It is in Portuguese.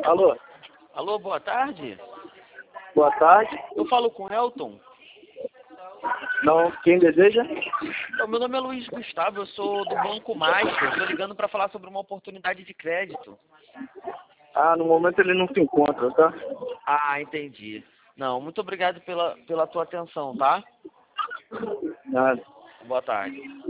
Alô? Alô, boa tarde. Boa tarde. Eu falo com o Elton. Não, quem deseja? Então, meu nome é Luiz Gustavo, eu sou do Banco Master. Estou ligando para falar sobre uma oportunidade de crédito. Ah, no momento ele não se encontra, tá? Ah, entendi. Não, muito obrigado pela tua atenção, tá? Nada. Boa tarde.